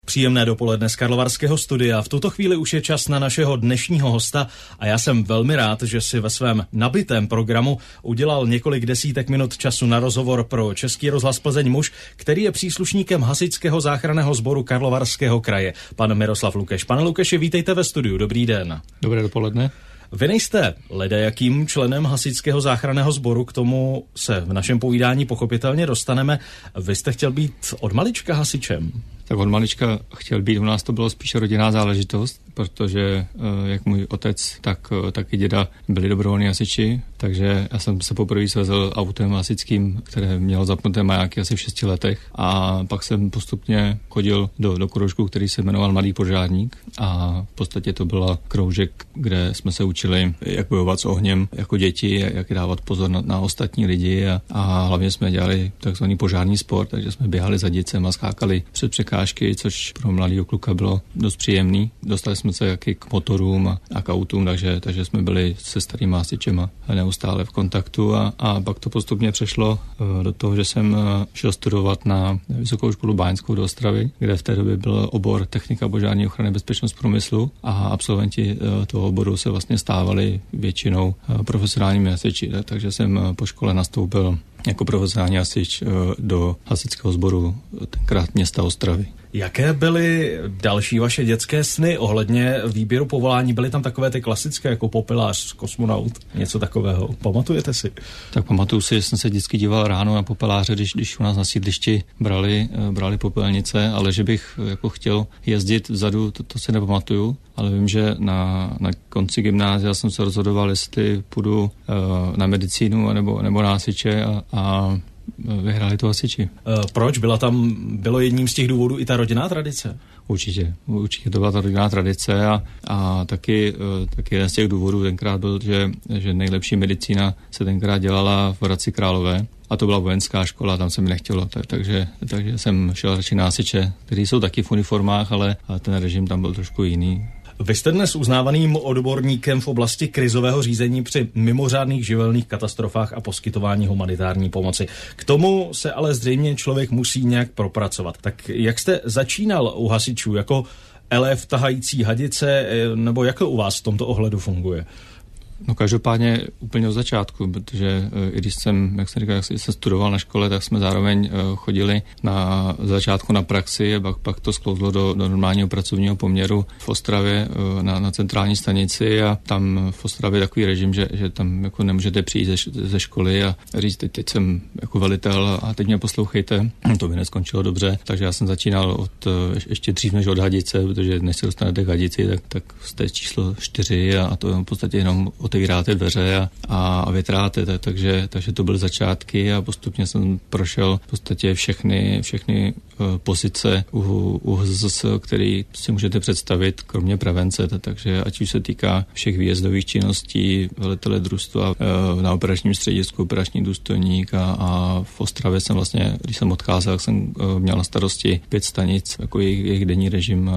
Příjemné dopoledne z karlovarského studia. V tuto chvíli už je čas na našeho dnešního hosta a já jsem velmi rád, že si ve svém nabitém programu udělal několik desítek minut času na rozhovor pro Český rozhlas Plzeň muž, který je příslušníkem Hasičského záchranného sboru Karlovarského kraje, pan Miroslav Lukeš. Pane Lukeši, vítejte ve studiu. Dobrý den. Dobré dopoledne. Vy nejste ledajakým členem Hasičského záchranného sboru, k tomu se v našem povídání pochopitelně dostaneme. Vy jste chtěl být od malička hasičem? Tak od malička chtěl být, u nás to bylo spíš rodinná záležitost, protože jak můj otec, tak i děda byli dobrovolní hasiči, takže já jsem se poprvé svezl autem hasičským, které mělo zapnuté majáky asi v 6 letech a pak jsem postupně chodil do kroužku, který se jmenoval Mladý požárník a v podstatě to byla kroužek, kde jsme se učili, jak bojovat s ohněm jako děti, jak dávat pozor na ostatní lidi a hlavně jsme dělali takzvaný požární sport, takže jsme běhali za dětcem a skákali před překážky, což pro mladýho kluka bylo dost příjemný. Dostali jsme se jaký k motorům a k autům, takže jsme byli se starýma hasičema neustále v kontaktu a pak to postupně přešlo do toho, že jsem šel studovat na Vysokou školu báňskou do Ostravy, kde v té době byl obor technika požární ochrany bezpečnost průmyslu a absolventi toho oboru se vlastně stávali většinou profesionálními hasiči, takže jsem po škole nastoupil jako profesionální hasič do hasičského sboru tenkrát města Ostravy. Jaké byly další vaše dětské sny ohledně výběru povolání? Byly tam takové ty klasické jako popelář, kosmonaut, něco takového? Pamatujete si? Tak pamatuju si, že jsem se vždycky díval ráno na popeláře, když u nás na sídlišti brali popelnice, ale že bych jako chtěl jezdit vzadu, to si nepamatuju, ale vím, že na konci gymnázia jsem se rozhodoval, jestli půjdu na medicínu nebo na hasiče a vyhráli to hasiči. Proč? Bylo jedním z těch důvodů i ta rodinná tradice? Určitě to byla ta rodinná tradice a taky jeden z těch důvodů tenkrát byl, že nejlepší medicína se tenkrad dělala v Hradci Králové a to byla vojenská škola, tam se mi nechtělo, takže jsem šel radši na hasiče, kteří jsou taky v uniformách, ale ten režim tam byl trošku jiný. Vy jste dnes uznávaným odborníkem v oblasti krizového řízení při mimořádných živelných katastrofách a poskytování humanitární pomoci. K tomu se ale zřejmě člověk musí nějak propracovat. Tak jak jste začínal u hasičů? Jako elév tahající hadice, nebo jak to u vás v tomto ohledu funguje? No každopádně úplně od začátku, protože i když jsem, jak jsem říkal, jak jsem studoval na škole, tak jsme zároveň chodili na začátku na praxi a pak to sklouzlo do normálního pracovního poměru v Ostravě na centrální stanici a tam v Ostravě takový režim, že tam jako nemůžete přijít ze školy a říct, teď jsem jako velitel a teď mě poslouchejte, to by neskončilo dobře, takže já jsem začínal ještě dřív než od hadice, protože než se dostanete k hadici, tak jste číslo 4 a to je v podstatě jenom otevíráte dveře a větráte, takže to byly začátky a postupně jsem prošel v podstatě všechny pozice u HZS, který si můžete představit, kromě prevence, takže ať už se týká všech výjezdových činností, velitele družstva, na operačním středisku operační důstojník a v Ostravě jsem vlastně, když jsem odcházel, jsem měl na starosti 5 stanic, jako jejich denní režim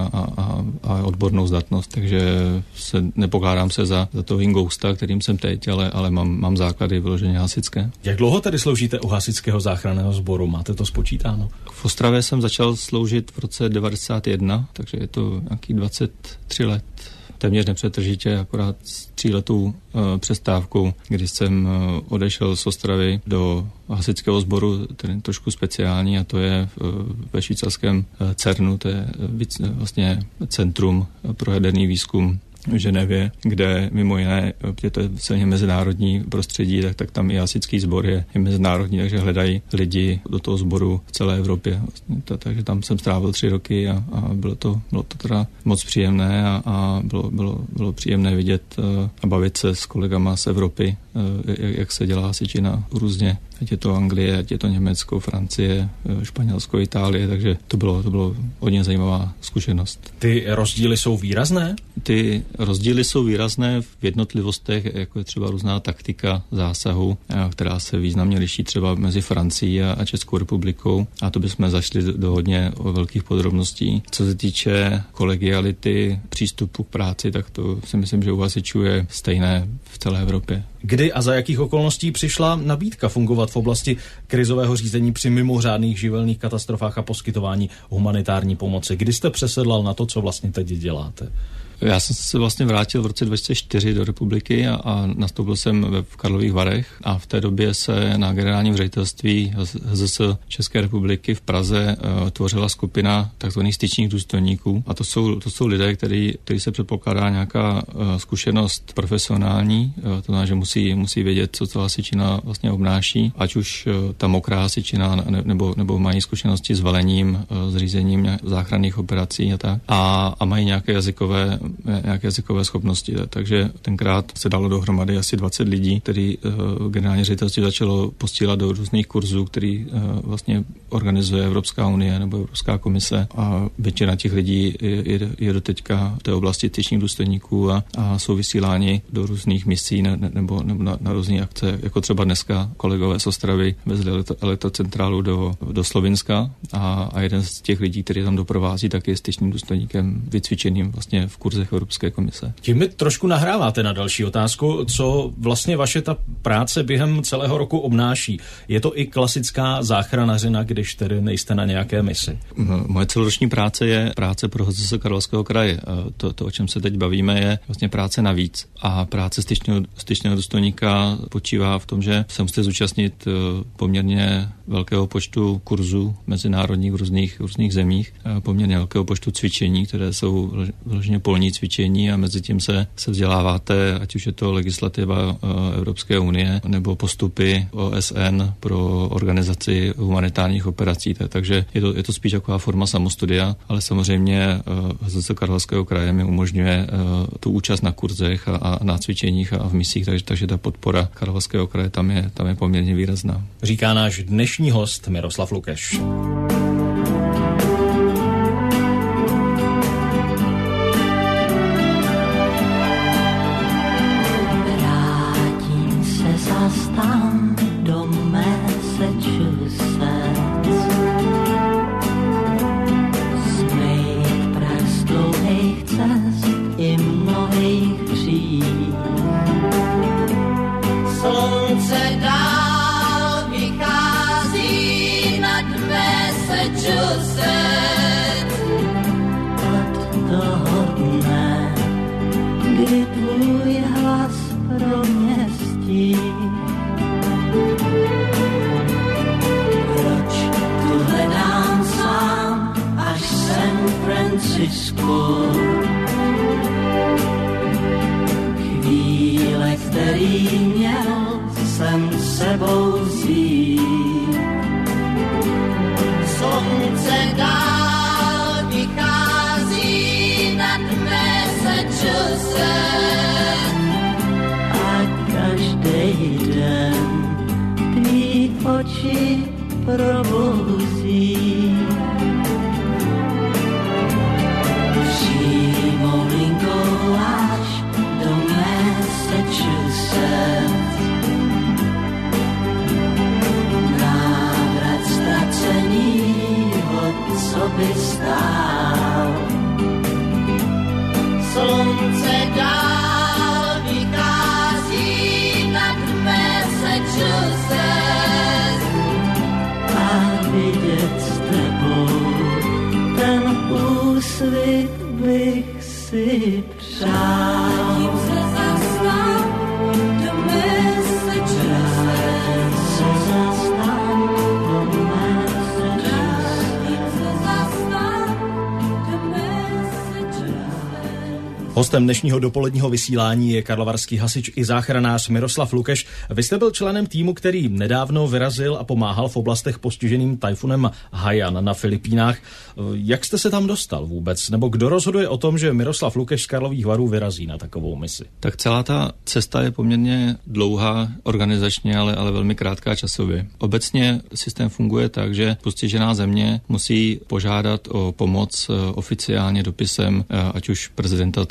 a odbornou zdatnost, takže se nepokládám se za toho hingousta, kterým jsem teď, ale mám základy vyloženě hasičské. Jak dlouho tedy sloužíte u Hasičského záchranného sboru? Máte to spočítáno? V Ostravě jsem začal sloužit v roce 1991, takže je to nějaký 23 let. Téměř nepřetržitě, akorát s 3letou přestávkou, kdy jsem odešel z Ostravy do hasičského sboru, ten trošku speciální, a to je ve švýcarském CERNu, to je vlastně Centrum pro jaderný výzkum v Ženevě, kde mimo jiné, protože to je silně mezinárodní prostředí, tak tam i hasičský sbor je mezinárodní, takže hledají lidi do toho sboru v celé Evropě. Takže tam jsem strávil 3 roky a bylo to teda moc příjemné a bylo příjemné vidět a bavit se s kolegama z Evropy, jak se dělá hasičina různě. Ať je to Anglie, ať je to Německo, Francie, Španělsko, Itálie, takže to bylo hodně zajímavá zkušenost. Ty rozdíly jsou výrazné? Ty rozdíly jsou výrazné v jednotlivostech, jako je třeba různá taktika zásahu, která se významně liší třeba mezi Francií a Českou republikou, a to bychom zašli do hodně velkých podrobností. Co se týče kolegiality, přístupu k práci, tak to si myslím, že u hasičů je stejné v celé Evropě. Kdy a za jakých okolností přišla nabídka fungovat v oblasti krizového řízení při mimořádných živelných katastrofách a poskytování humanitární pomoci? Kdy jste přesedlal na to, co vlastně teď děláte? Já jsem se vlastně vrátil v roce 2004 do republiky a nastoupil jsem v Karlových Varech a v té době se na generálním ředitelství HZS České republiky v Praze tvořila skupina takzvaných styčných důstojníků a to jsou lidé, který se předpokládá nějaká zkušenost profesionální, to znamená, že musí vědět, co ta hasičina vlastně obnáší, ať už ta mokrá hasičina nebo mají zkušenosti s velením, s řízením záchranných operací a tak a mají nějaké jazykové schopnosti. Takže tenkrát se dalo dohromady asi 20 lidí, který generální ředitelství začalo posílat do různých kurzů, který vlastně organizuje Evropská unie nebo Evropská komise a většina těch lidí je do teďka v té oblasti styčných důstojníků a jsou vysíláni do různých misí nebo na různé akce, jako třeba dneska kolegové z Ostravy vezli elektrocentrálu do Slovinska a jeden z těch lidí, který tam doprovází, tak je styčným důstojníkem vycvičeným vlastně v kurzech Evropské komise. Tím mi trošku nahráváte na další otázku, co vlastně vaše ta práce během celého roku obnáší. Je to i klasická záchranařina, když tedy nejste na nějaké misi? Moje celoroční práce je práce pro HZS Karlovarského kraje. To, o čem se teď bavíme, je vlastně práce navíc. A práce styčného důstojníka počívá v tom, že se musíte zúčastnit poměrně velkého počtu kurzů mezinárodních v různých zemích, poměrně velkého počtu cvičení, které jsou vloženě polní cvičení a mezi tím se vzděláváte, ať už je to legislativa Evropské unie nebo postupy OSN pro organizaci humanitárních operací. Takže je to spíš taková forma samostudia, ale samozřejmě HZS Karlovarského kraje mi umožňuje tu účast na kurzech a na cvičeních a v misích, takže ta podpora Karlovarského kraje tam je poměrně výrazná. Říká náš dnešní host Miroslav Lukeš. Tam do Massachusetts, z mých pras dlouhých cest i mnohých kříd. Slunce dál vychází nad Massachusetts od toho dne, kdy tvůj hlas pro mě stí. Chvíle, který měl jsem sebou vzít. Slunce dál vychází nad Massachusetts a každý den tvý oči probouzí. Návrat ztracenýho, co by stál. Slunce dál vychází nad Massachusetts a vidět s tebou ten úsvit bych si přál. Hostem dnešního dopoledního vysílání je karlovarský hasič i záchranář Miroslav Lukeš. Vy jste byl členem týmu, který nedávno vyrazil a pomáhal v oblastech postiženým tajfunem Haiyan na Filipínách. Jak jste se tam dostal vůbec? Nebo kdo rozhoduje o tom, že Miroslav Lukeš z Karlových Varů vyrazí na takovou misi? Tak celá ta cesta je poměrně dlouhá organizačně, ale velmi krátká časově. Obecně systém funguje tak, že postižená země musí požádat o pomoc oficiálně dopisem, ať už prezidenta toho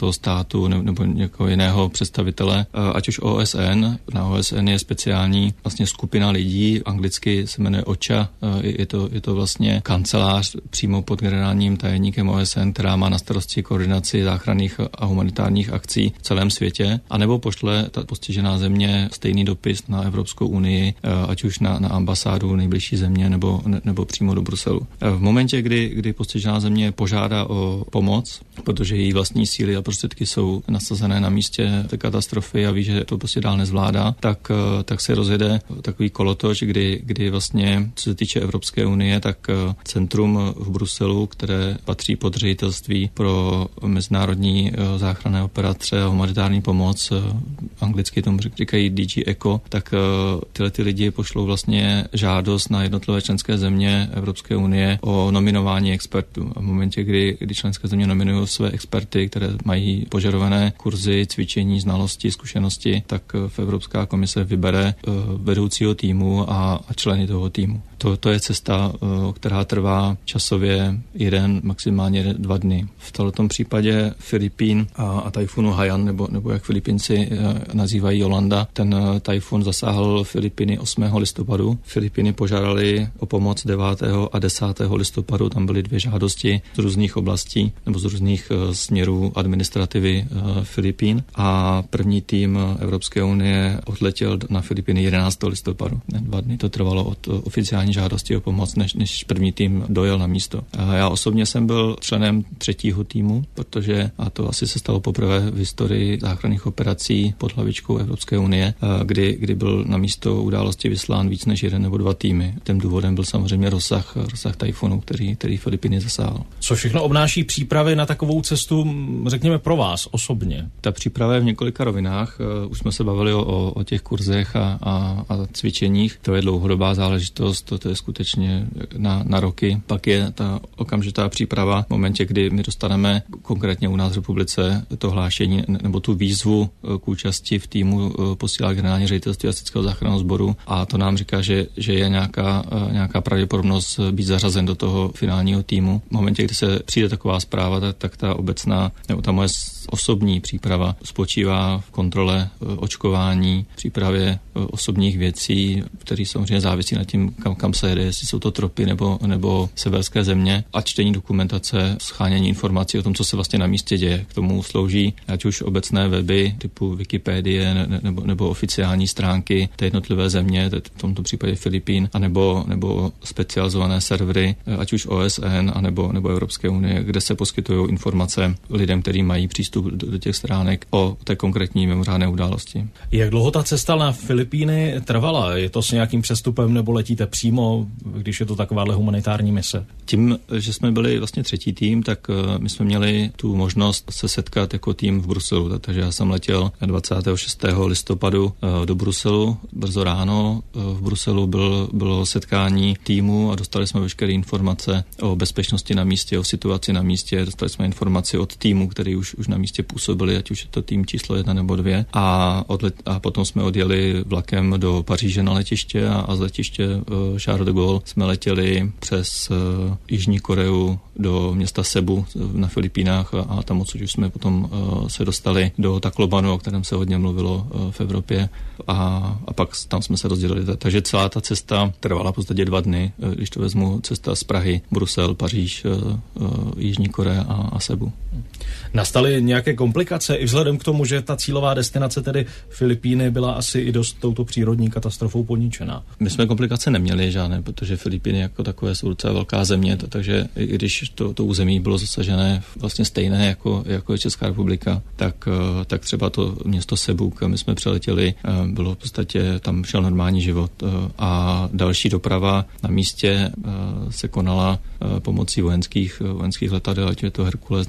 členského státu nebo někoho jiného představitele, ať už OSN. Na OSN je speciální vlastně skupina lidí, anglicky se jmenuje OCHA, je to vlastně kancelář přímo pod generálním tajemníkem OSN, která má na starosti koordinaci záchranných a humanitárních akcí v celém světě, anebo pošle ta postižená země stejný dopis na Evropskou unii, ať už na ambasádu nejbližší země nebo přímo do Bruselu. V momentě, kdy postižená země požádá o pomoc, protože její vlastní síly a prostředky jsou nasazené na místě té katastrofy a ví, že to prostě dál nezvládá, tak se rozjede takový kolotoč, kdy vlastně, co se týče Evropské unie, tak centrum v Bruselu, které patří pod ředitelství pro mezinárodní záchranné operace a humanitární pomoc, anglicky tomu říkají DG ECHO, tak tyhle ty lidi pošlou vlastně žádost na jednotlivé členské země Evropské unie o nominování expertů. A v momentě, kdy členské země nominují své experty, které mají požadované kurzy, cvičení, znalosti, zkušenosti, tak v Evropská komise vybere vedoucího týmu a členy toho týmu. To je cesta, která trvá časově maximálně 2 dny. V tomto případě Filipín a tajfunu Haiyan, nebo jak Filipínci nazývají Jolanda, ten tajfun zasáhl Filipíny 8. listopadu. Filipíny požádali o pomoc 9. a 10. listopadu. Tam byly 2 žádosti z různých oblastí nebo z různých směrů administrativy Filipín a první tým Evropské unie odletěl na Filipíny 11. listopadu. 2 dny to trvalo od oficiální žádosti o pomoc, než první tým dojel na místo. Já osobně jsem byl členem 3. týmu, protože, a to asi se stalo poprvé v historii záchranných operací pod hlavičkou Evropské unie, kdy byl na místo události vyslán víc než 1 nebo 2 týmy. Tím důvodem byl samozřejmě rozsah tajfunu, který Filipíny zasáhl. Co všechno obnáší přípravy na takovou cestu, řekněme pro vás osobně? Ta příprava je v několika rovinách. Už jsme se bavili o těch kurzech a cvičeních. To je dlouhodobá záležitost, to je skutečně na roky. Pak je ta okamžitá příprava v momentě, kdy my dostaneme konkrétně u nás v republice to hlášení nebo tu výzvu k účasti v týmu posílá generální ředitelství Hasičského záchranného sboru a to nám říká, že je nějaká pravděpodobnost být zařazen do toho finálního týmu. V momentě, kdy se přijde taková zpráva, tak ta obecná nebo ta moje osobní příprava spočívá v kontrole očkování, přípravě osobních věcí, které samozřejmě závisí na tím, kam se jede, jestli jsou to tropy nebo severské země a čtení dokumentace, schánění informací o tom, co se vlastně na místě děje. K tomu slouží ať už obecné weby typu Wikipedie nebo oficiální stránky té jednotlivé země, v tomto případě Filipín, nebo specializované servery, ať už OSN nebo Evropské unie, kde se poskytují informace lidem, kteří mají přístup do těch stránek o té konkrétní mimořádné události. Jak dlouho ta cesta na Filipíny trvala? Je to s nějakým přestupem nebo letíte přímo, když je to takováhle humanitární mise? Tím, že jsme byli vlastně 3. tým, tak my jsme měli tu možnost se setkat jako tým v Bruselu. Takže já jsem letěl 26. listopadu do Bruselu. Brzo ráno v Bruselu bylo setkání týmu a dostali jsme veškeré informace o bezpečnosti na místě, o situaci na místě. Dostali jsme informaci od týmu, který už na místě působili, ať už je to tým číslo 1 nebo 2. A potom jsme odjeli vlakem do Paříže na letiště a z letiště Charles de Gaulle jsme letěli přes Jižní Koreu do města Cebu na Filipínách a tam odsud už jsme potom se dostali do Taclobanu, o kterém se hodně mluvilo v Evropě a pak tam jsme se rozdělili. Takže celá ta cesta trvala v podstatě 2 dny, když to vezmu cesta z Prahy, Brusel, Paříž, Jižní Korea a Cebu. Nastaly nějaké komplikace i vzhledem k tomu, že ta cílová destinace, tedy Filipíny, byla asi i dost touto přírodní katastrofou poničená? My jsme komplikace neměli žádné, protože Filipíny jako takové jsou docela velká země, takže i když to území bylo zasažené vlastně stejné jako je Česká republika, tak třeba to město Cebu, kam my jsme přeletěli, bylo v podstatě, tam šel normální život a další doprava na místě se konala pomocí vojenských letadel, ať je to Hercules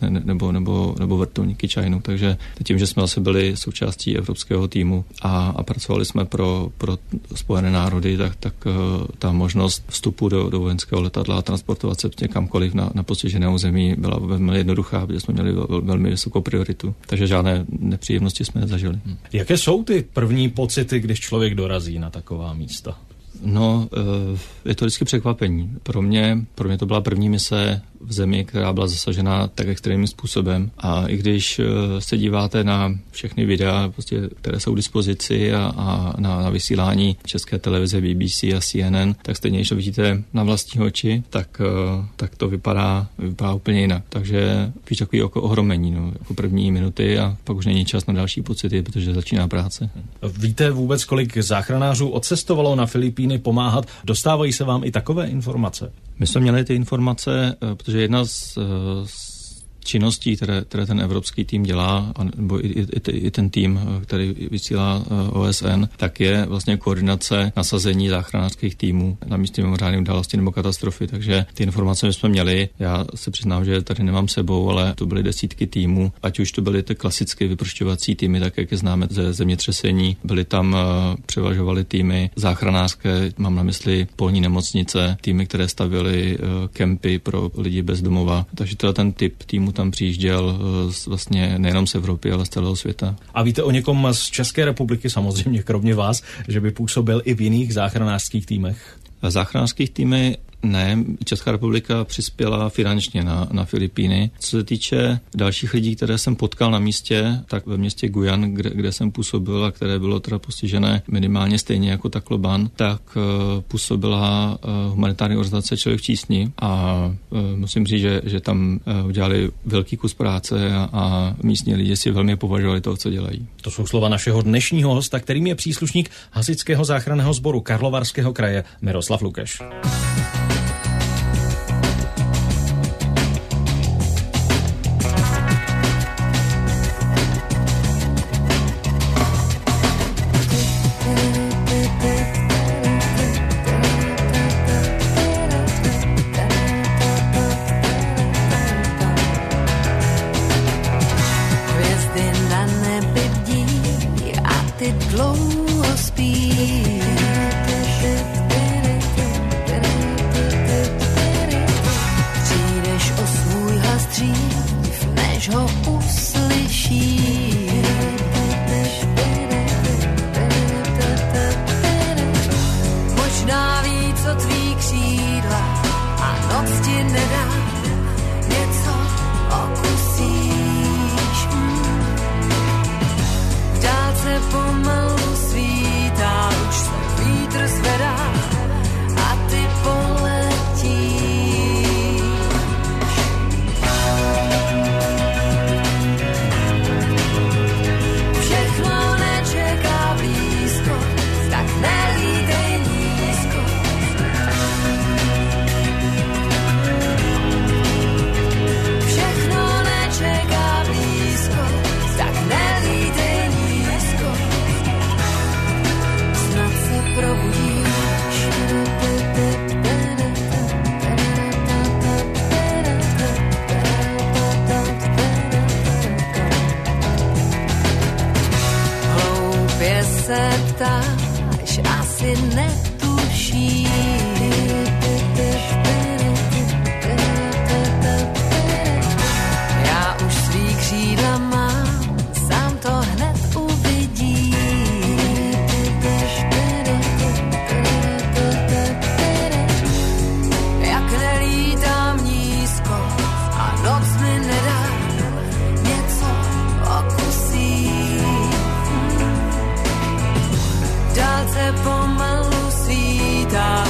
nebo vrtulníky Chinook, takže tím, že jsme zase byli součástí evropského týmu a pracovali jsme pro Spojené národy, tak ta možnost vstupu do vojenského letadla a transportovat se kamkoliv na postižené území byla velmi jednoduchá, protože jsme měli velmi vysokou prioritu, takže žádné nepříjemnosti jsme nezažili. Jaké jsou ty první pocity, když člověk dorazí na taková místa? No, je to vždycky překvapení. Pro mě to byla první mise v zemi, která byla zasažena tak extrémním způsobem. A i když se díváte na všechny videa, prostě, které jsou k dispozici a na vysílání České televize, BBC a CNN, tak stejně, když to vidíte na vlastní oči, tak to vypadá úplně jinak. Takže víš takový ohromení, jako první minuty a pak už není čas na další pocity, protože začíná práce. Víte vůbec, kolik záchranářů odcestovalo na Filipíny pomáhat? Dostávají se vám i takové informace? My jsme měli ty informace, protože jedna z činností, které ten evropský tým dělá, nebo i ten tým, který vysílá OSN, tak je vlastně koordinace nasazení záchranářských týmů na místě mimořádné události nebo katastrofy. Takže ty informace jsme měli. Já se přiznám, že tady nemám sebou, ale to byly desítky týmů. Ať už to byly ty klasické vyprošťovací týmy, tak jak je známe ze zemětřesení, byly tam převažovaly týmy záchranářské, mám na mysli polní nemocnice, týmy, které stavěly kempy pro lidi bez domova. Takže ten typ týmu tam přijížděl vlastně nejenom z Evropy, ale z celého světa. A víte o někom z České republiky, samozřejmě kromě vás, že by působil i v jiných záchranářských týmech? V záchranářských týmy ne, Česká republika přispěla finančně na Filipíny. Co se týče dalších lidí, které jsem potkal na místě, tak ve městě Guyan, kde jsem působil a které bylo teda postižené minimálně stejně jako Tacloban, tak působila humanitární organizace Člověk v tísni a musím říct, že tam udělali velký kus práce a místní lidi si velmi považovali toho, co dělají. To jsou slova našeho dnešního hosta, kterým je příslušník Hasičského záchranného sboru Karlovarského kraje Miroslav Lukeš. Pomalu svítá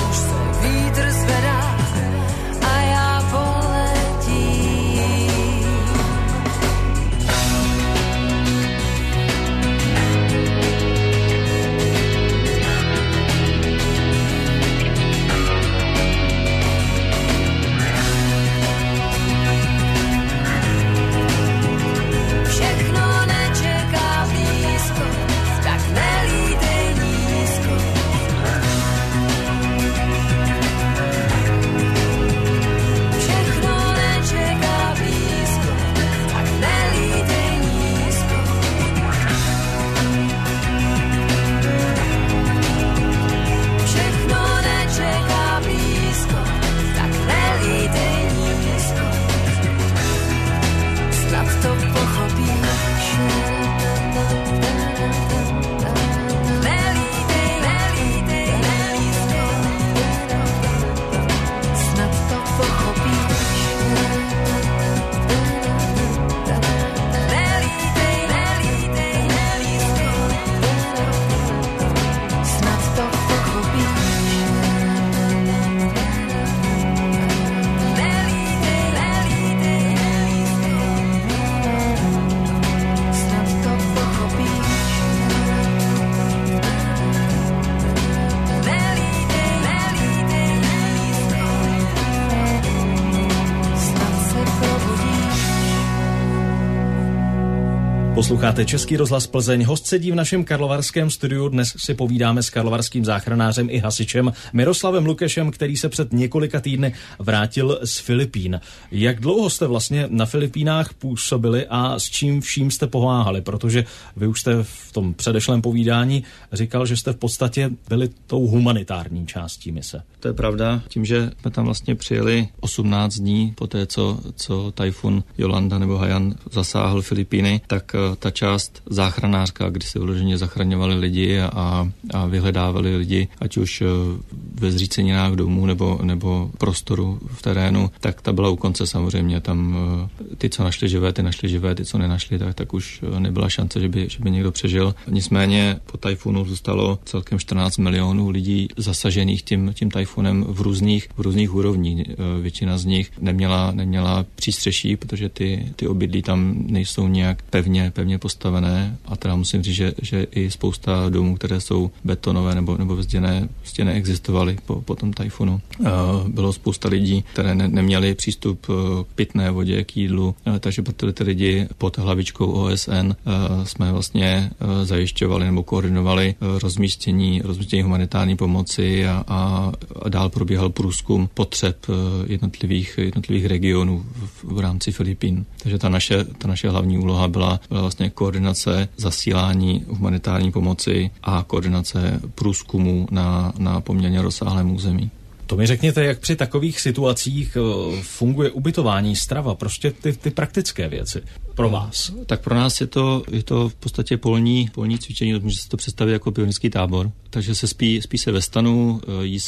Posloucháte Český rozhlas Plzeň. Host sedí v našem karlovarském studiu. Dnes si povídáme s karlovarským záchranářem i hasičem Miroslavem Lukešem, který se před několika týdny vrátil z Filipín. Jak dlouho jste vlastně na Filipínách působili a s čím vším jste pomáhali? Protože vy už jste v tom předešlém povídání říkal, že jste v podstatě byli tou humanitární částí mise. To je pravda. Tím, že jsme tam vlastně přijeli 18 dní po té, co tajfun Yolanda nebo Haiyan zasáhl Filipíny, tak ta část záchranářka, kdy se vyloženě zachraňovali lidi a vyhledávali lidi, ať už ve zříceninách domů nebo prostoru v terénu, tak ta byla u konce samozřejmě. Tam ty, co našli živé, ty, co nenašli, tak už nebyla šance, že by někdo přežil. Nicméně po tajfunu zůstalo celkem 14 milionů lidí zasažených tím tajfunem v různých úrovních. Většina z nich neměla přístřeší, protože ty obydlí tam nejsou nějak pevně postavené a teda musím říct, že i spousta domů, které jsou betonové nebo stěny existovaly po tom tajfunu. Bylo spousta lidí, které neměli přístup k pitné vodě, k jídlu, takže pro ty lidi pod hlavičkou OSN jsme vlastně zajišťovali nebo koordinovali rozmístění humanitární pomoci a dál probíhal průzkum potřeb jednotlivých regionů v rámci Filipín. Takže ta naše hlavní úloha byla vlastně koordinace zasílání humanitární pomoci a koordinace průzkumu na poměrně rozsáhlém území. To mi řekněte, jak při takových situacích funguje ubytování, strava, prostě ty praktické věci pro vás. Tak pro nás je to v podstatě polní cvičení, může se to představit jako pionýrský tábor. Takže se spí se ve stanu,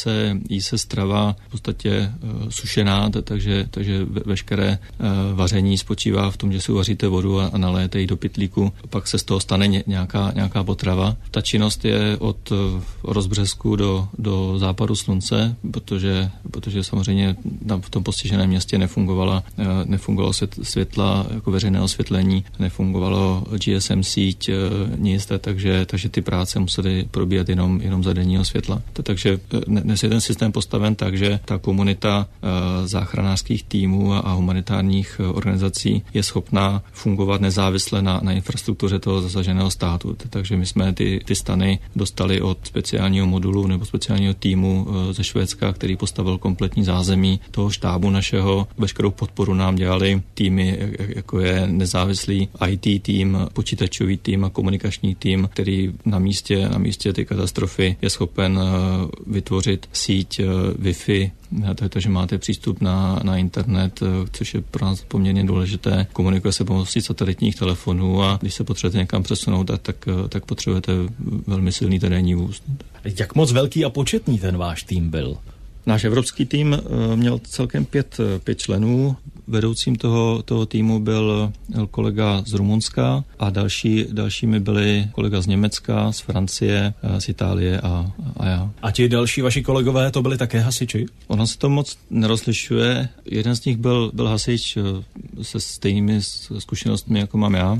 jí se strava v podstatě sušená, takže veškeré vaření spočívá v tom, že si uvaříte vodu a naléjete ji do pytlíku, pak se z toho stane nějaká potrava. Ta činnost je od rozbřesku do západu slunce, protože samozřejmě tam v tom postiženém městě nefungovalo světla jako veřejného osvětlení, nefungovalo GSM síť, nic, takže ty práce musely probíhat jenom za denního světla. Takže dnes je ten systém postaven tak, že ta komunita záchranářských týmů a humanitárních organizací je schopná fungovat nezávisle na infrastruktuře toho zasaženého státu. Takže my jsme ty stany dostali od speciálního modulu nebo speciálního týmu ze Švédska, který postavil kompletní zázemí toho štábu našeho. Veškerou podporu nám dělali týmy, jako je nezávislý IT tým, počítačový tým a komunikační tým, který na místě ty katastrofy je schopen vytvořit síť Wi-Fi, takže máte přístup na internet, což je pro nás poměrně důležité. Komunikuje se pomocí satelitních telefonů a když se potřebujete někam přesunout, tak potřebujete velmi silný terénní vůz. Jak moc velký a početný ten váš tým byl? Náš evropský tým měl celkem 5 členů. Vedoucím toho týmu byl kolega z Rumunska a dalšími byli kolega z Německa, z Francie, z Itálie a já. A ti další vaši kolegové to byli také hasiči? Ono se to moc nerozlišuje. Jeden z nich byl hasič se stejnými zkušenostmi, jako mám já.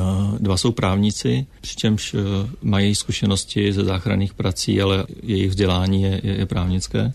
2 jsou právníci, přičemž mají zkušenosti ze záchranných prací, ale jejich vzdělání je právnické.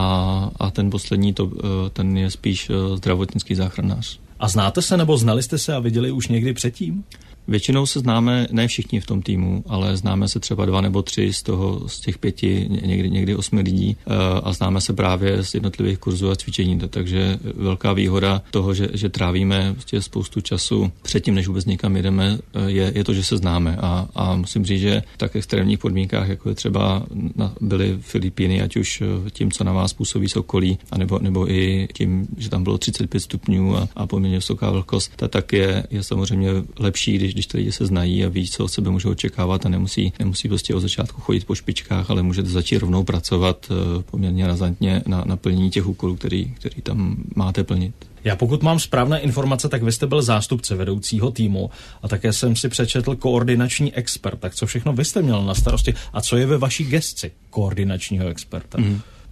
A ten poslední, ten je spíš zdravotnický záchranář. A znáte se nebo znali jste se a viděli už někdy předtím? Většinou se známe, ne všichni v tom týmu, ale známe se třeba 2 nebo 3 z těch 5, někdy 8 lidí a známe se právě z jednotlivých kurzů a cvičení. Takže velká výhoda toho, že trávíme spoustu času předtím, než vůbec někam jedeme, je to, že se známe. A musím říct, že v tak extrémních podmínkách, jako je třeba byly Filipíny, ať už tím, co na vás působí z okolí, nebo i tím, že tam bylo 35 stupňů a poměrně vysoká vlhkost, tak je samozřejmě lepší, když ty lidi se znají a ví, co od sebe můžou očekávat a nemusí prostě od začátku chodit po špičkách, ale můžete začít rovnou pracovat poměrně razantně na plnění těch úkolů, který tam máte plnit. Já pokud mám správné informace, tak vy jste byl zástupce vedoucího týmu a také jsem si přečetl koordinační expert. Tak co všechno vy jste měl na starosti a co je ve vaší gesci koordinačního experta?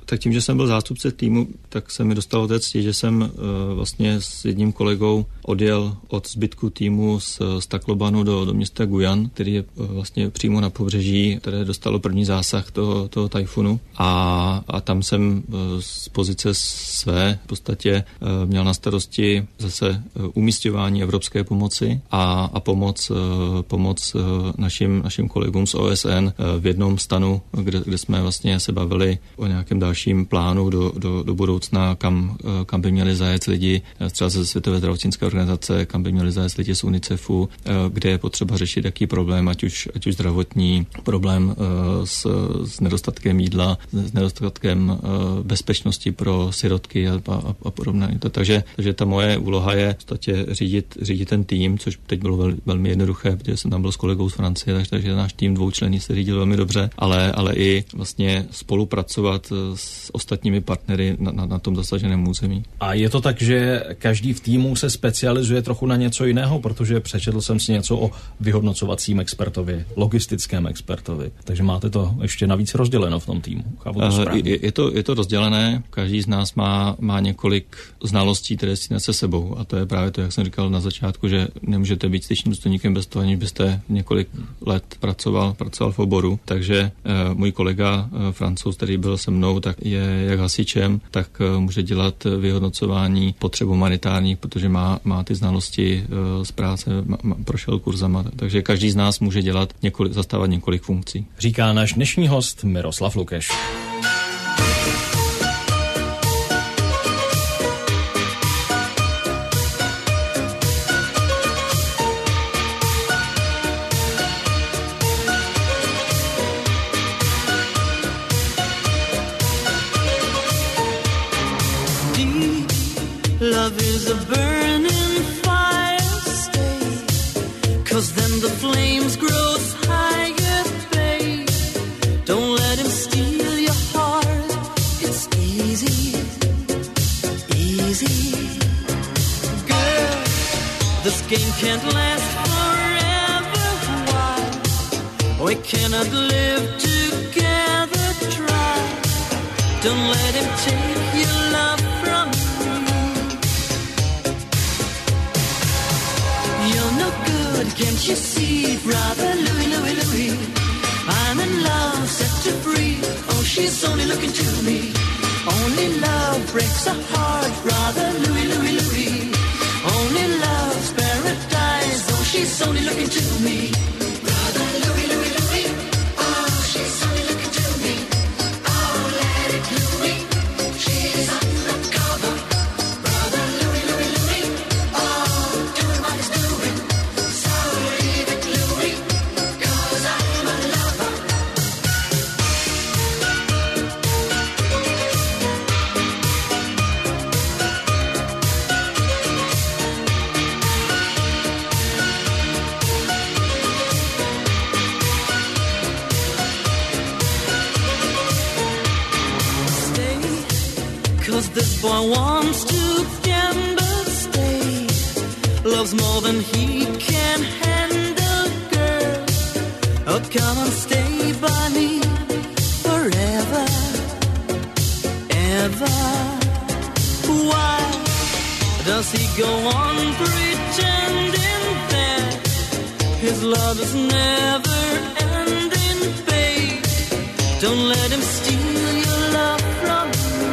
Tak tím, že jsem byl zástupce týmu, tak se mi dostalo té cti, že jsem vlastně s jedním kolegou odjel od zbytku týmu z Taclobanu do města Guyan, který je vlastně přímo na pobřeží, které dostalo první zásah toho tajfunu. A tam jsem z pozice své v podstatě měl na starosti zase umísťování evropské pomoci a pomoc našim kolegům z OSN v jednom stanu, kde jsme vlastně se bavili o nějakém dalším plánu do budoucna, kam by měli zajet lidi třeba ze Světové zdravotnické organizace, kam by měli zajet lidi z UNICEFu, kde je potřeba řešit jaký problém, ať už zdravotní, problém s nedostatkem jídla, s nedostatkem bezpečnosti pro sirotky a podobně. Takže ta moje úloha je v podstatě řídit ten tým, což teď bylo velmi jednoduché, protože jsem tam byl s kolegou z Francie, takže náš tým dvoučlenný se řídil velmi dobře, ale i vlastně spolupracovat s ostatními partnery na tom zasaženém území. A je to tak, že každý v týmu se specializuje trochu na něco jiného, protože přečetl jsem si něco o vyhodnocovacím expertovi, logistickém expertovi. Takže máte to ještě navíc rozděleno v tom týmu. Je to rozdělené. Každý z nás má několik znalostí, které si nese sebou. A to je právě to, jak jsem říkal na začátku, že nemůžete být styčným důstojníkem bez toho, aniž byste několik let pracoval v oboru. Takže můj kolega Francouz, který byl se mnou, tak je jak hasičem, tak může dělat vyhodnocování potřeb humanitárních, protože má ty znalosti z práce, prošel kurzama. Takže každý z nás může zastávat několik funkcí. Říká náš dnešní host Miroslav Lukeš. Love is a burning fire, stay, 'cause then the flames grows higher, babe. Don't let him steal your heart, it's easy, easy. Girl, this game can't last forever, why? We cannot live together, try. Don't let him take your love from me. You're no good, can't you see, brother Louis, Louis, Louis? I'm in love, set to free. Oh, she's only looking to me. Only love breaks a heart, brother Louis, Louis, Louis. Only love's paradise. Oh, she's only looking to me. Brother Louis, Louis, Louis. Oh, she's only looking to me. Oh, let it Louis. She's undercover. Brother Louis, Louis, Louis. Oh, doing what he's doing. So leave it Louis, 'cause I'm a lover. Stay, 'cause this boy wants to gamble. Stay, loves more than he can handle, girl. Oh, come and stay by me forever, ever. Why does he go on pretending that his love is never ending, babe? Don't let him steal your love from me.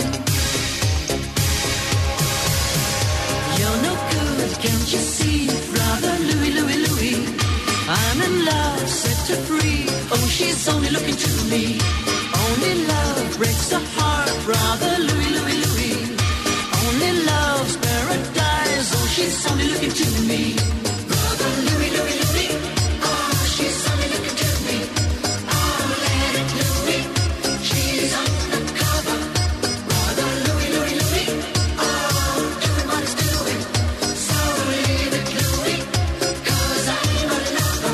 You're no good, can't you see, brother Louis, Louis, Louis? I'm in love, set to free. Oh, she's only looking to me. Only love breaks a heart, brother Louis, Louis, Louis. Only love's paradise. Oh, she's only looking to me. Brother Louis, Louis, Louis. Oh, she's only looking to me. Oh, let it Louis. She's undercover. Brother Louis, Louis, Louis. Oh, doing what he's doing. So leave it Louis, 'cause I'm a lover.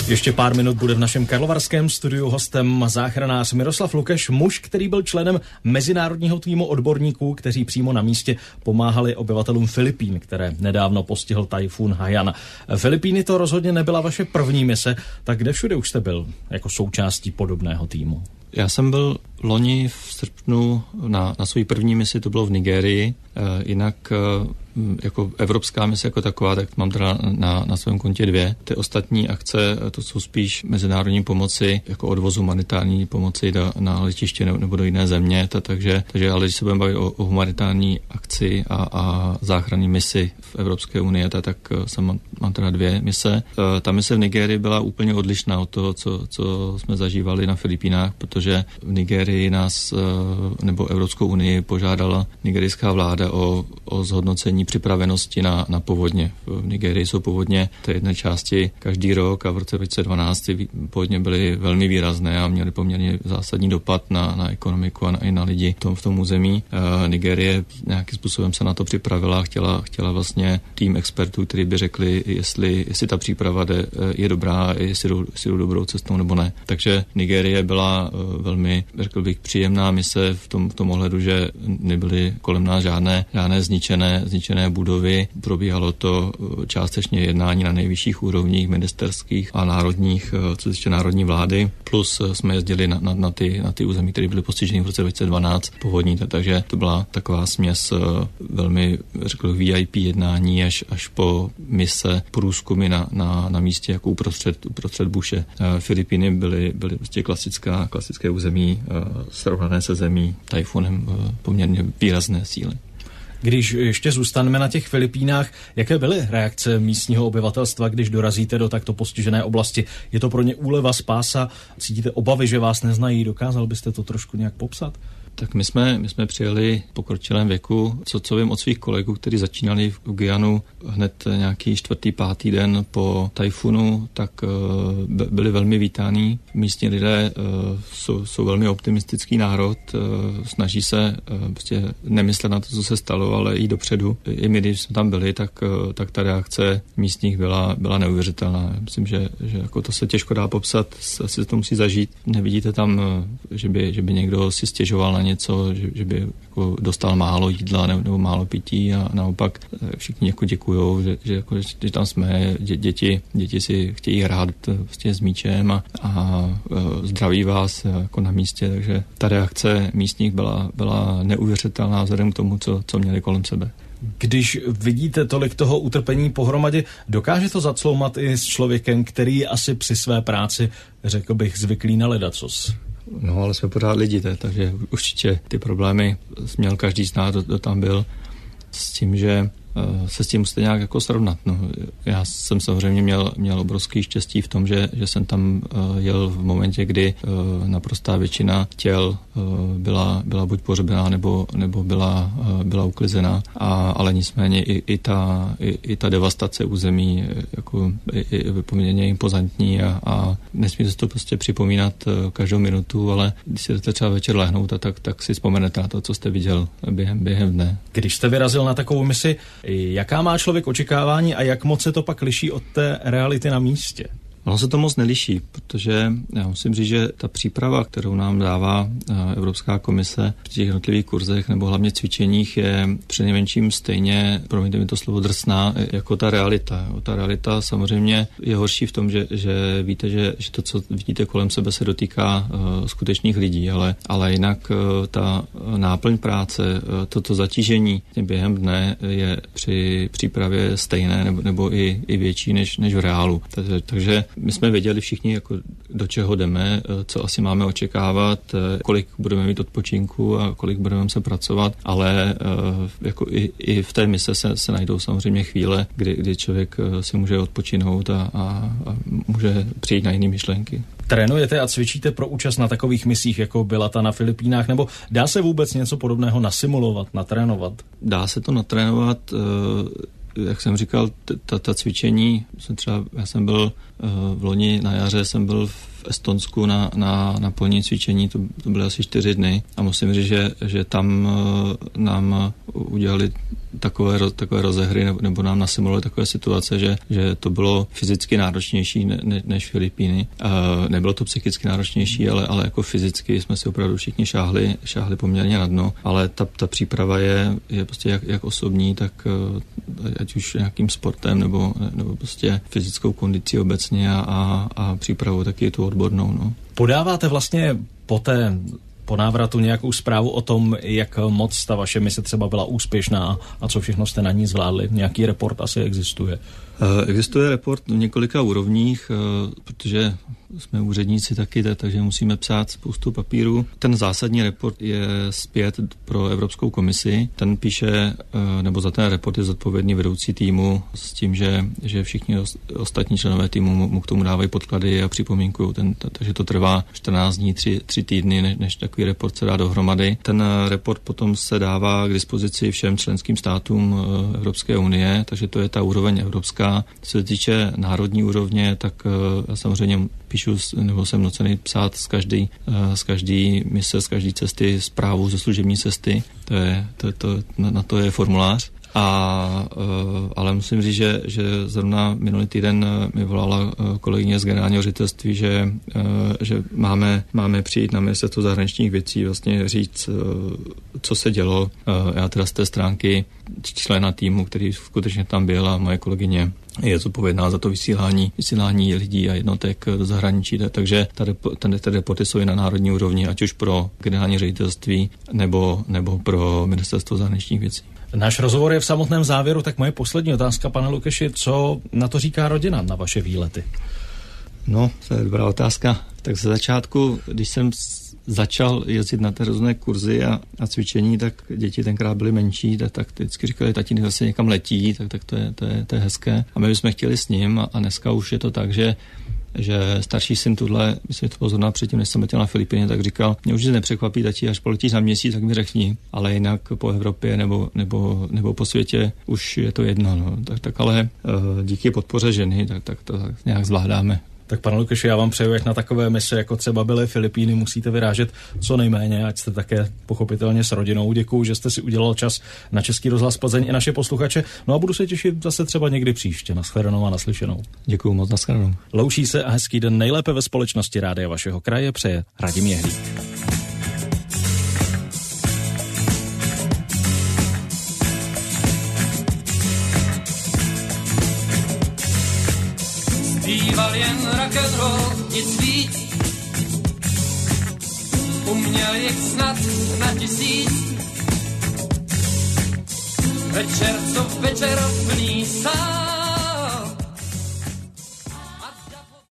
Ještě pár minut bude v našem karlovarském studiu hostem záchranář Miroslav Lukeš, muž, který byl členem mezinárodního týmu odborníků, kteří přímo na místě pomáhali obyvatelům Filipín, které nedávno postihl tajfun Haiyan. Filipíny to rozhodně nebyla vaše první mise, tak kde všude už jste byl jako součástí podobného týmu? Já jsem byl loni v srpnu na své první misi, to bylo v Nigérii, jinak jako evropská mise jako taková, tak mám teda na svém kontě 2. Ty ostatní akce, to jsou spíš mezinárodní pomoci, jako odvoz humanitární pomoci na letiště nebo do jiné země, takže ale když se budeme bavit o humanitární akci a záchranné misi v Evropské unii, tak mám teda 2 mise. Ta mise v Nigérii byla úplně odlišná od toho, co jsme zažívali na Filipínách, protože v Nigérii nás nebo Evropskou unii požádala nigerijská vláda o zhodnocení připravenosti na povodně. V Nigérii jsou povodně té jedné části každý rok a v roce 2012 ty povodně byly velmi výrazné a měly poměrně zásadní dopad na ekonomiku a i na lidi v tom území. Nigérie nějakým způsobem se na to připravila, chtěla vlastně tým expertů, kteří by řekli, jestli ta příprava je dobrá, jestli jdou dobrou cestou nebo ne. Takže Nigérie byla velmi, řekl bych, příjemná mise v tom ohledu, že nebyly kolem nás žádné zničené budovy. Probíhalo to částečně jednání na nejvyšších úrovních ministerských a národních, co se týče národní vlády. Plus jsme jezdili na ty území, které byly postiženy v roce 2012 povodní, takže to byla taková směs velmi, řekl bych, VIP jednání až po mise průzkumy na místě jako uprostřed buše. Filipíny byly prostě klasické území srovnané se zemí tajfunem poměrně výrazné síly. Když ještě zůstaneme na těch Filipínách, jaké byly reakce místního obyvatelstva, když dorazíte do takto postižené oblasti? Je to pro ně úleva, spása? Cítíte obavy, že vás neznají? Dokázal byste to trošku nějak popsat? Tak my jsme přijeli v pokročilém věku, co vím od svých kolegů, kteří začínali v Guyanu hned nějaký 4., 5. den po tajfunu, tak byli velmi vítáni. Místní lidé jsou velmi optimistický národ, snaží se prostě nemyslet na to, co se stalo, ale jít dopředu. I my, když jsme tam byli, tak ta reakce místních byla neuvěřitelná. Myslím, že jako to se těžko dá popsat, asi se to musí zažít. Nevidíte tam, že by někdo si stěžoval na něco, že by jako dostal málo jídla nebo málo pití a naopak všichni jako děkujou, že jako, když tam jsme, děti si chtějí hrát vlastně s míčem a zdraví vás jako na místě, takže ta reakce místních byla neuvěřitelná vzhledem k tomu, co měli kolem sebe. Když vidíte tolik toho utrpení pohromadě, dokáže to zacloumat i s člověkem, který je asi při své práci, řekl bych, zvyklý na ledacos? No, ale jsme pořád lidi, takže určitě ty problémy měl každý z nás, kdo tam byl, s tím, že se s tím musíte nějak jako srovnat. No, já jsem samozřejmě měl obrovský štěstí v tom, že jsem tam jel v momentě, kdy naprostá většina těl byla buď pohřbená, nebo byla uklizená, ale nicméně i ta devastace území jako je poměrně impozantní a nesmíte si to prostě připomínat každou minutu, ale když si jdete třeba večer lehnout, tak si vzpomenete na to, co jste viděl během dne. Když jste vyrazil na takovou misi, jaká má člověk očekávání a jak moc se to pak liší od té reality na místě? Ono se to moc neliší, protože já musím říct, že ta příprava, kterou nám dává Evropská komise v těch jednotlivých kurzech nebo hlavně cvičeních, je přinejmenším stejně, promiňte mi to slovo, drsná jako ta realita. Ta realita samozřejmě je horší v tom, že víte, že to, co vidíte kolem sebe, se dotýká skutečných lidí, ale jinak ta náplň práce, toto zatížení během dne je při přípravě stejné nebo i větší než v reálu. Takže my jsme věděli všichni, jako do čeho jdeme, co asi máme očekávat, kolik budeme mít odpočinku a kolik budeme se pracovat, ale jako i v té mise se najdou samozřejmě chvíle, kdy člověk si může odpočinout a může přijít na jiné myšlenky. Trénujete a cvičíte pro účast na takových misích, jako byla ta na Filipínách, nebo dá se vůbec něco podobného nasimulovat, natrénovat? Dá se to natrénovat. Jak jsem říkal, ta cvičení, já jsem byl v loni na jaře, jsem byl v Estonsku na polním cvičení, to byly asi 4 dny a musím říct, že tam nám udělali takové rozehry nebo nám nasimulovali takové situace, že to bylo fyzicky náročnější než Filipíny. Nebylo to psychicky náročnější, ale jako fyzicky jsme si opravdu všichni šáhli poměrně na dno, ale ta příprava je prostě jak osobní, tak ať už nějakým sportem nebo prostě fyzickou kondicí obecně a přípravou taky tu odbornou. No. Podáváte vlastně po návratu nějakou zprávu o tom, jak moc ta vaše mise třeba byla úspěšná a co všechno jste na ní zvládli? Nějaký report asi existuje? Existuje report v několika úrovních, protože jsme úředníci taky, takže musíme psát spoustu papíru. Ten zásadní report je zpět pro Evropskou komisi. Ten píše, nebo za ten report je zodpovědný vedoucí týmu s tím, že všichni ostatní členové týmu mu k tomu dávají podklady a připomínkují. Takže to trvá 14 dní, 3 týdny, než takový report se dá dohromady. Ten report potom se dává k dispozici všem členským státům Evropské unie, takže to je ta úroveň evropská. Co se týče národní úrovně, tak samozřejmě píšu, nebo jsem nucený psát z každé mise, z každé cesty zprávu ze služební cesty. Na to je formulář. Ale musím říct, že zrovna minulý týden mi volala kolegyně z generálního ředitelství, že máme přijít na ministerstvo zahraničních věcí, vlastně říct, co se dělo. Já teda z té stránky člena týmu, který skutečně tam byl, a moje kolegyně je zodpovědná za to vysílání lidí a jednotek do zahraničí. Takže ty reporty jsou i na národní úrovni, ať už pro generální ředitelství nebo pro ministerstvo zahraničních věcí. Náš rozhovor je v samotném závěru, tak moje poslední otázka, pane Lukeši, co na to říká rodina, na vaše výlety? No, to je dobrá otázka. Tak ze začátku, když jsem začal jezdit na ty různé kurzy a cvičení, tak děti tenkrát byly menší, tak vždycky říkali, tatínek zase někam letí, tak to je hezké. A my bychom chtěli s ním a dneska už je to tak, že starší syn tuhle, myslím, to pozornal předtím, než jsem letěl na Filipíně, tak říkal, mě už se nepřekvapí, tati, až poletíš na měsíc, tak mi řekni, ale jinak po Evropě nebo po světě už je to jedno. No. Tak ale díky podpoře ženy, tak to nějak zvládáme. Tak pane Lukeši, já vám přeju, jak na takové mise, jako třeba byly Filipíny, musíte vyrážet co nejméně, ať jste také pochopitelně s rodinou. Děkuju, že jste si udělal čas na Český rozhlas Plzeň i naše posluchače. No a budu se těšit zase třeba někdy příště. Nashledanou a naslyšenou. Děkuju moc, nashledanou. Loučí se a hezký den nejlépe ve společnosti Rádia vašeho kraje přeje Radim Jehlík. Zpíval jen rock and roll, nic víc. Uměl jich snad na 1000. Večer co večer plný sám.